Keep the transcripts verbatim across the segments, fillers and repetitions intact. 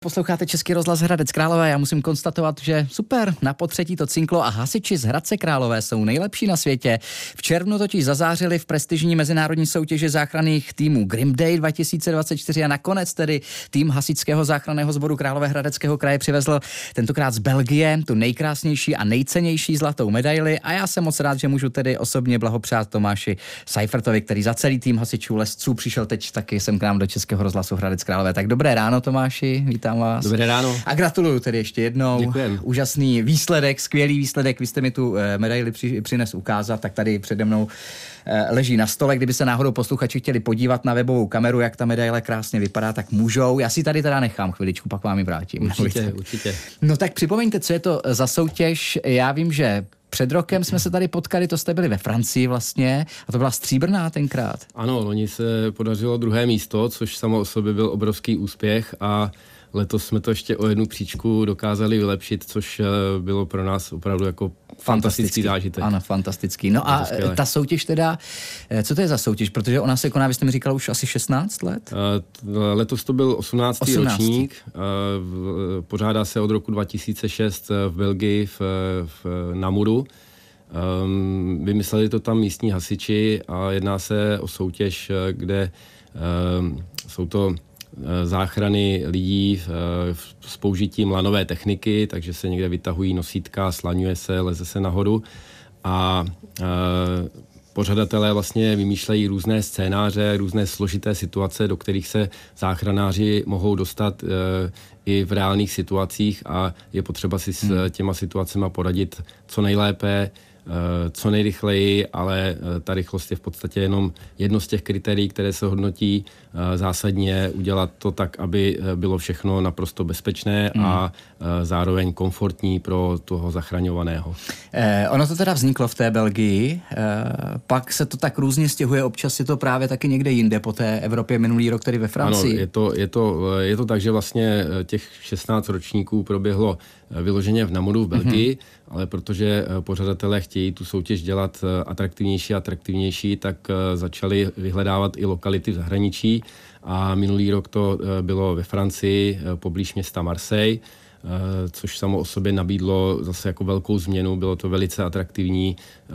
Posloucháte Český rozhlas Hradec Králové, já musím konstatovat, že super, na potřetí to cinklo a hasiči z Hradce Králové jsou nejlepší na světě. V červnu totiž zazářili v prestižní mezinárodní soutěži záchranných týmů Grim Day dva tisíce dvacet čtyři a nakonec tedy tým hasičského záchranného sboru Královéhradeckého kraje přivezl tentokrát z Belgie tu nejkrásnější a nejcennější zlatou medaili a já jsem moc rád, že můžu tedy osobně blahopřát Tomáši Seifertovi, který za celý tým hasičů lesců přišel teď taky sem k nám do Českého rozhlasu Hradec Králové. Tak dobré ráno, Tomáši, vítám vás. Dobré ráno. A gratuluju tedy ještě jednou. Děkujem. Úžasný výsledek, skvělý výsledek. Vy jste mi tu medaili při, přines ukázat, tak tady přede mnou leží na stole. Kdyby se náhodou posluchači chtěli podívat na webovou kameru, jak ta medaile krásně vypadá, tak můžou. Já si tady teda nechám chviličku, pak vám ji vrátím. Určitě, určitě. No tak připomeňte, co je to za soutěž. Já vím, že před rokem jsme se tady potkali, to jste byli ve Francii vlastně a to byla stříbrná tenkrát. Ano, loni se podařilo druhé místo, což samo o sobě byl obrovský úspěch a letos jsme to ještě o jednu příčku dokázali vylepšit, což bylo pro nás opravdu jako fantastický zážitek. Ano, fantastický. No a ta soutěž teda, co to je za soutěž? Protože ona se koná, vy jste mi říkal, už asi šestnáct let? Letos to byl osmnáctý ročník. Pořádá se od roku dva tisíce šest v Belgii, v, v Namuru. Um, vymysleli to tam místní hasiči a jedná se o soutěž, kde um, jsou to záchrany lidí s použitím lanové techniky, takže se někde vytahují nosítka, slaňuje se, leze se nahoru a e, pořadatelé vlastně vymýšlejí různé scénáře, různé složité situace, do kterých se záchranáři mohou dostat e, i v reálných situacích a je potřeba si s těma situacemi poradit co nejlépe, co nejrychleji, ale ta rychlost je v podstatě jenom jedno z těch kritérií, které se hodnotí. Zásadně udělat to tak, aby bylo všechno naprosto bezpečné mm. a zároveň komfortní pro toho zachraňovaného. Eh, ono to teda vzniklo v té Belgii, eh, pak se to tak různě stěhuje, občas je to právě taky někde jinde po té Evropě, minulý rok tedy ve Francii. Ano, je to, je to, je to tak, že vlastně těch šestnáct ročníků proběhlo vyloženě v Namuru v Belgii, mm-hmm. ale protože pořadatelé chtějí tu soutěž dělat atraktivnější a atraktivnější, tak začali vyhledávat i lokality v zahraničí a minulý rok to bylo ve Francii poblíž města Marseille, což samo o sobě nabídlo zase jako velkou změnu, bylo to velice atraktivní,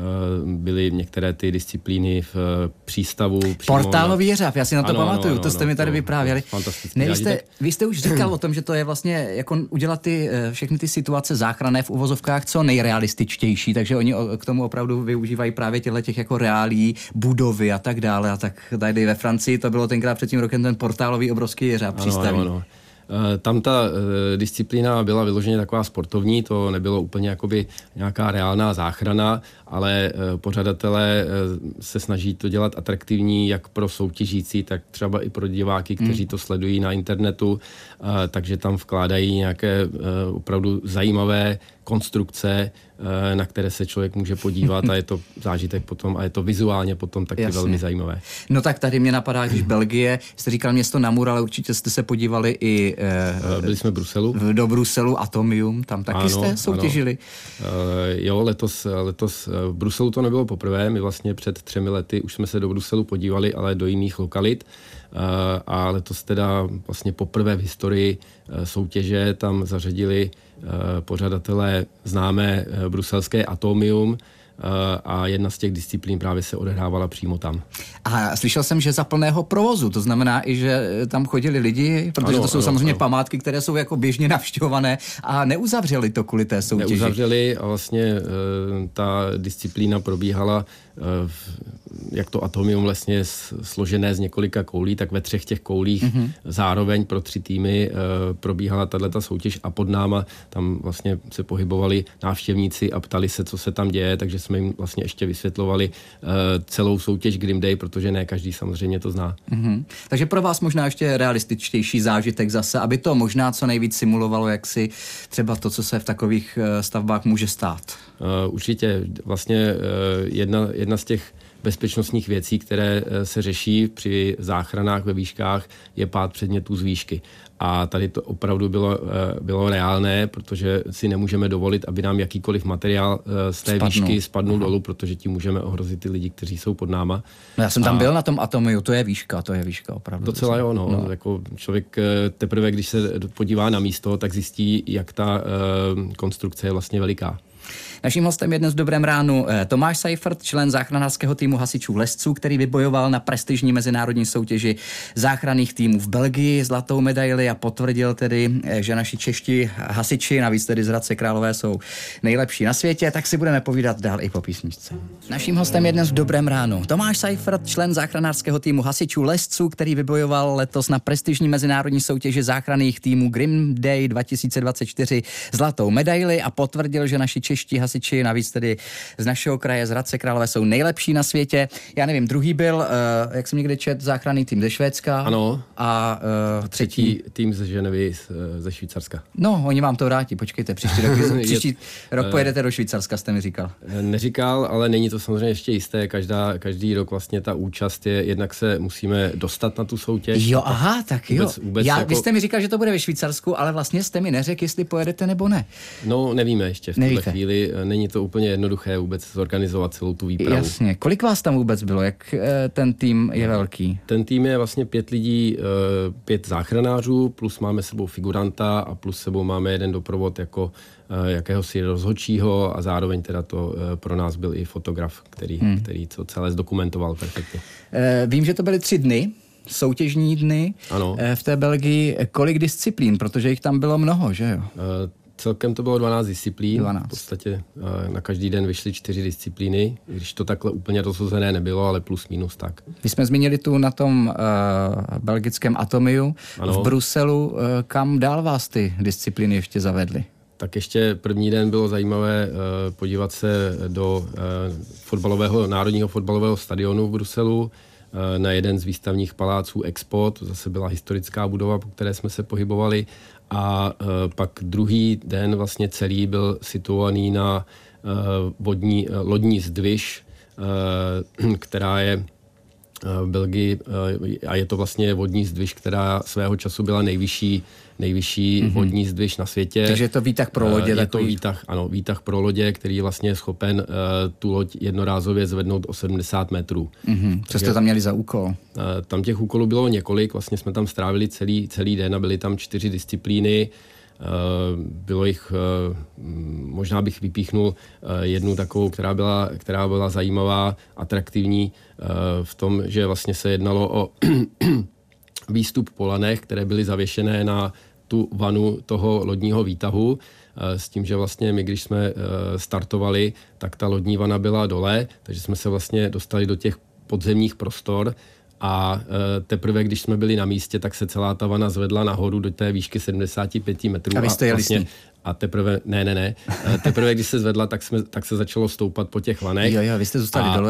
byly některé ty disciplíny v přístavu. Portálový jeřáb, já si na to ano, pamatuju, ano, to jste ano, mi tady to, vyprávěli. Ne, vy, jste, vy jste už říkal o tom, že to je vlastně jako udělat ty, všechny ty situace záchranné v uvozovkách co nejrealističtější, takže oni k tomu opravdu využívají právě těchto těch jako reálí, budovy a tak dále. A tak tady ve Francii to bylo tenkrát před tím rokem ten portálový obrovský jeřáb přístavní. Ano, ano. Tam ta e, disciplína byla vyloženě taková sportovní, to nebylo úplně jakoby nějaká reálná záchrana, ale e, pořadatelé e, se snaží to dělat atraktivní jak pro soutěžící, tak třeba i pro diváky, kteří hmm. to sledují na internetu, e, takže tam vkládají nějaké e, opravdu zajímavé konstrukce, na které se člověk může podívat a je to zážitek potom a je to vizuálně potom taky Jasně. velmi zajímavé. No tak tady mě napadá, když Belgie, jste říkal město Namur, ale určitě jste se podívali i eh, byli jsme v Bruselu. Do Bruselu, Atomium, tam taky ano, jste soutěžili? Ano. Uh, jo, letos, letos v Bruselu to nebylo poprvé, my vlastně před třemi lety už jsme se do Bruselu podívali, ale do jiných lokalit. Uh, a letos teda vlastně poprvé v historii uh, soutěže tam zařadili uh, pořadatelé známé uh, bruselské Atomium uh, a jedna z těch disciplín právě se odehrávala přímo tam. A slyšel jsem, že za plného provozu, to znamená i, že tam chodili lidi, protože ano, to jsou ano, samozřejmě ano. památky, které jsou jako běžně navštěvované a neuzavřeli to kvůli té soutěži. Neuzavřeli a vlastně uh, ta disciplína probíhala uh, jak to Atomium vlastně složené z několika koulí, tak ve třech těch koulích mm-hmm. zároveň pro tři týmy e, probíhala tato soutěž a pod náma tam vlastně se pohybovali návštěvníci a ptali se, co se tam děje, takže jsme jim vlastně ještě vysvětlovali e, celou soutěž Grim Day, protože ne každý samozřejmě to zná. Mm-hmm. Takže pro vás možná ještě realističtější zážitek zase, aby to možná co nejvíc simulovalo, jak si třeba to, co se v takových stavbách může stát. E, určitě. Vlastně e, jedna, jedna z těch bezpečnostních věcí, které se řeší při záchranách ve výškách, je pád předmětů z výšky. A tady to opravdu bylo, bylo reálné, protože si nemůžeme dovolit, aby nám jakýkoliv materiál z té Spadnu. výšky spadnul dolů, protože tím můžeme ohrozit ty lidi, kteří jsou pod náma. No já jsem tam a byl na tom Atomiu, to je výška, to je výška opravdu. Docela jo, no. no. Jako člověk teprve, když se podívá na místo, tak zjistí, jak ta uh, konstrukce je vlastně veliká. Naším hostem je dnes v Dobrém ránu Tomáš Seifert, člen záchranářského týmu hasičů Lesců, který vybojoval na prestižní mezinárodní soutěži záchranných týmů v Belgii zlatou medaili a potvrdil tedy, že naši čeští hasiči, navíc tedy z Hradce Králové, jsou nejlepší na světě, tak si budeme povídat dál i po písničce. Naším hostem je dnes v Dobrém ránu Tomáš Seifert, člen záchranářského týmu hasičů Lesců, který vybojoval letos na prestižní mezinárodní soutěži záchranných týmů Grim Day dva tisíce dvacet čtyři zlatou medaili a potvrdil, že naši čeští hasiči, navíc tedy z našeho kraje, z Hradce Králové, jsou nejlepší na světě. Já nevím, druhý byl, uh, jak jsem někdy čet, záchranný tým ze Švédska. Ano. A uh, třetí... třetí tým ze Ženevy, ze Švýcarska. No, oni vám to vrátí, počkejte, příští rok, příští rok pojedete do Švýcarska, jste mi říkal. Neříkal, ale není to samozřejmě ještě jisté. Každá, každý rok vlastně ta účast je, jednak se musíme dostat na tu soutěž. Jo, aha, tak jo. Vůbec, vůbec Já, jako... Vy jste mi říkal, že to bude ve Švýcarsku, ale vlastně jste mi neřekl, jestli pojedete nebo ne. No, nevíme ještě v Nevíte. tuhle chvíli. Není to úplně jednoduché vůbec zorganizovat celou tu výpravu. Jasně. Kolik vás tam vůbec bylo? Jak e, ten tým je velký? Ten tým je vlastně pět lidí, e, pět záchranářů, plus máme sebou figuranta a plus sebou máme jeden doprovod jako e, jakéhosi rozhodčího a zároveň teda to e, pro nás byl i fotograf, který, hmm. který to celé zdokumentoval perfektně. E, vím, že to byly tři dny, soutěžní dny ano. E, v té Belgii. Kolik disciplín? Protože jich tam bylo mnoho, že jo? E, Celkem to bylo dvanáct disciplín. dvanáct. V podstatě na každý den vyšly čtyři disciplíny, když to takhle úplně rozhozené nebylo, ale plus minus tak. My jsme zmínili tu na tom uh, belgickém Atomiu ano. v Bruselu. Uh, kam dál vás ty disciplíny ještě zavedly? Tak ještě první den bylo zajímavé uh, podívat se do uh, fotbalového, národního fotbalového stadionu v Bruselu, uh, na jeden z výstavních paláců Expo, to zase byla historická budova, po které jsme se pohybovali. A uh, pak druhý den vlastně celý byl situovaný na uh, vodní, uh, lodní zdviž, uh, která je v Belgii uh, a je to vlastně vodní zdviž, která svého času byla nejvyšší, nejvyšší mm-hmm. vodní zdviž na světě. Takže je to výtah pro lodě? Uh, je takový... to výtah, ano, výtah pro lodě, který je vlastně schopen uh, tu loď jednorázově zvednout o sedmdesát metrů. Mm-hmm. Co jste tam měli za úkol? Uh, tam těch úkolů bylo několik, vlastně jsme tam strávili celý, celý den a byly tam čtyři disciplíny. Bylo jich, možná bych vypíchnul jednu takovou, která byla, která byla zajímavá, atraktivní v tom, že vlastně se jednalo o výstup po lanech, které byly zavěšené na tu vanu toho lodního výtahu, s tím, že vlastně my, když jsme startovali, tak ta lodní vana byla dole, takže jsme se vlastně dostali do těch podzemních prostor. A teprve, když jsme byli na místě, tak se celá ta vana zvedla nahoru do té výšky sedmdesát pět metrů. A vy jste jeli vlastně, s ní? A teprve, ne, ne, ne. Teprve, když se zvedla, tak, jsme, tak se začalo stoupat po těch lanech. Jo, jo, vy jste zůstali a, dole.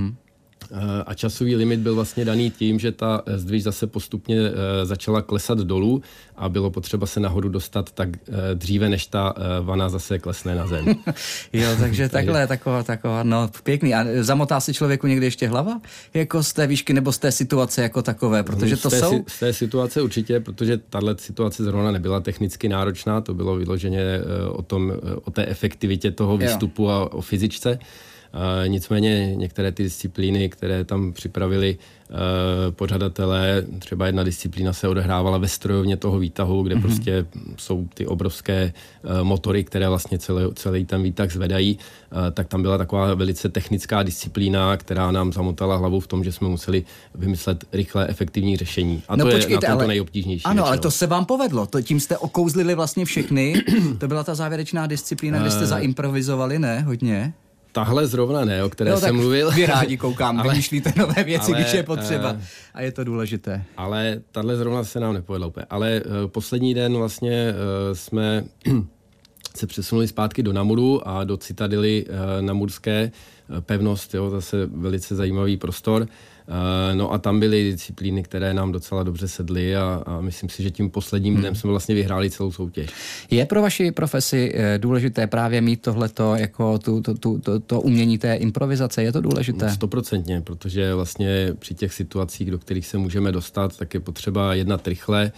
A časový limit byl vlastně daný tím, že ta zdviž zase postupně začala klesat dolů a bylo potřeba se nahoru dostat tak dříve, než ta vana zase klesne na zem. Jo, takže takhle, taková, taková, no pěkný. A zamotá si člověku někdy ještě hlava? Jako z té výšky nebo z té situace jako takové? Protože to z té, jsou... Z té situace určitě, protože tahle situace zrovna nebyla technicky náročná, to bylo vyloženě o tom, o té efektivitě toho výstupu jo. a o fyzičce. Uh, nicméně některé ty disciplíny, které tam připravili uh, pořadatelé, třeba jedna disciplína se odehrávala ve strojovně toho výtahu, kde mm-hmm. prostě jsou ty obrovské uh, motory, které vlastně celý, celý ten výtah zvedají, uh, tak tam byla taková velice technická disciplína, která nám zamotala hlavu v tom, že jsme museli vymyslet rychlé, efektivní řešení. A no to počkejte, je na to ale... nejobtížnější. Ano, většinou. ale to se vám povedlo. To, tím jste okouzlili vlastně všechny. To byla ta závěrečná disciplína, kde jste uh... zaimprovizovali, ne? Hodně. Tahle zrovna ne, o které no, jsem mluvil. Vy rádi koukám, ale, vymýšlíte nové věci, ale, když je potřeba. Uh, a je to důležité. Ale tahle zrovna se nám nepovedla úplně. Ale uh, poslední den vlastně uh, jsme se přesunuli zpátky do Namuru a do citadely uh, namurské, uh, pevnost, jo, zase velice zajímavý prostor. No a tam byly disciplíny, které nám docela dobře sedly a, a myslím si, že tím posledním dnem hmm. jsme vlastně vyhráli celou soutěž. Je pro vaši profesi důležité právě mít tohleto jako tu, tu, tu, to, to umění té improvizace? Je to důležité? Stoprocentně, protože vlastně při těch situacích, do kterých se můžeme dostat, tak je potřeba jednat rychle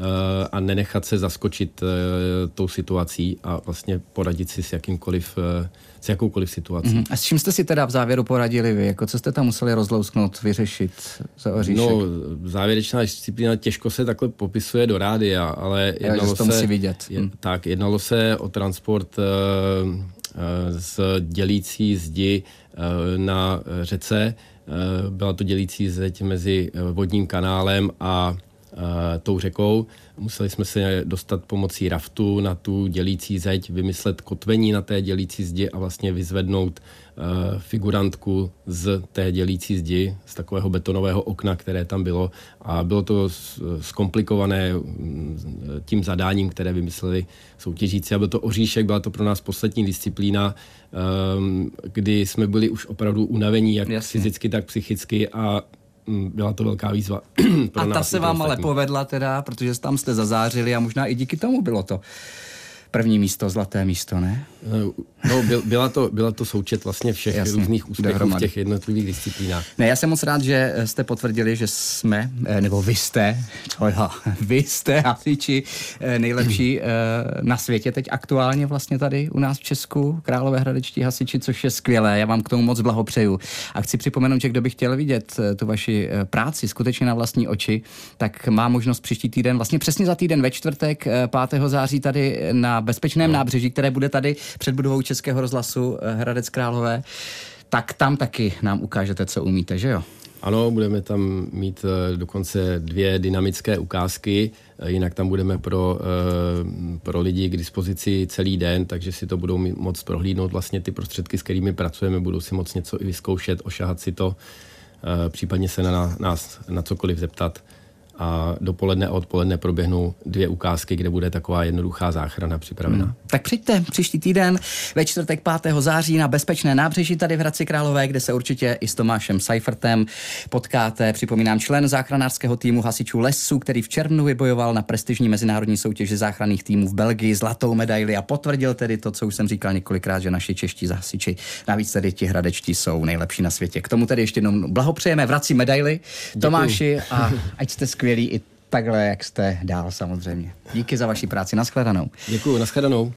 a nenechat se zaskočit tou situací a vlastně poradit si s jakýmkoliv, s jakoukoliv situací. Mm-hmm. A s čím jste si teda v závěru poradili vy? Jako co jste tam museli rozlousknout, vyřešit za oříšek? No, závěrečná disciplína těžko se takhle popisuje do rádia, ale jednalo to se, musí vidět. Je, tak, jednalo se o transport uh, uh, z dělící zdi uh, na řece. Uh, byla to dělící zeď mezi vodním kanálem a tou řekou. Museli jsme se dostat pomocí raftu na tu dělící zeď, vymyslet kotvení na té dělící zdi a vlastně vyzvednout uh, figurantku z té dělící zdi, z takového betonového okna, které tam bylo. A bylo to zkomplikované tím zadáním, které vymysleli soutěžíci. A byl to oříšek, byla to pro nás poslední disciplína, um, kdy jsme byli už opravdu unavení, jak Jasně. fyzicky, tak psychicky a byla to velká výzva. Pro a ta se vám ale povedla teda, protože tam jste zazářili a možná i díky tomu bylo to první místo, zlaté místo, ne? No, byl, byla, to, byla to součet vlastně všech Jasně, různých úspěchů dohromady. V těch jednotlivých disciplínách. Ne, já jsem moc rád, že jste potvrdili, že jsme, nebo vy jste, to já, vy jste hasiči nejlepší na světě teď aktuálně vlastně tady u nás v Česku, královéhradečtí hasiči, což je skvělé, já vám k tomu moc blahopřeju. A chci připomenout, že kdo by chtěl vidět tu vaši práci skutečně na vlastní oči, tak má možnost příští týden, vlastně přesně za týden ve čtvrtek, pátého září tady na Bezpečném no. nábřeží, které bude tady před budovou Českého rozhlasu Hradec Králové, tak tam taky nám ukážete, co umíte, že jo? Ano, budeme tam mít dokonce dvě dynamické ukázky, jinak tam budeme pro, pro lidi k dispozici celý den, takže si to budou moct prohlídnout vlastně ty prostředky, s kterými pracujeme, budou si moct něco i vyzkoušet, ošahat si to, případně se na nás na cokoliv zeptat. A dopoledne a odpoledne proběhnou dvě ukázky, kde bude taková jednoduchá záchrana připravena. Hmm. Tak přijďte příští týden ve čtvrtek pátého září na Bezpečné nábřeží tady v Hradci Králové, kde se určitě i s Tomášem Seifertem potkáte. Připomínám, člen záchranářského týmu hasičů Lesů, který v červnu vybojoval na prestižní mezinárodní soutěži záchranných týmů v Belgii zlatou medaili a potvrdil tedy to, co už jsem říkal několikrát, že naši čeští hasiči, navíc tedy ti hradečtí, jsou nejlepší na světě. K tomu tedy ještě jednou blahopřejeme, vrací medaili Tomáši a ať jste skvělí i takhle, jak jste dál samozřejmě. Díky za vaši práci, nashledanou. Děkuju, nashledanou.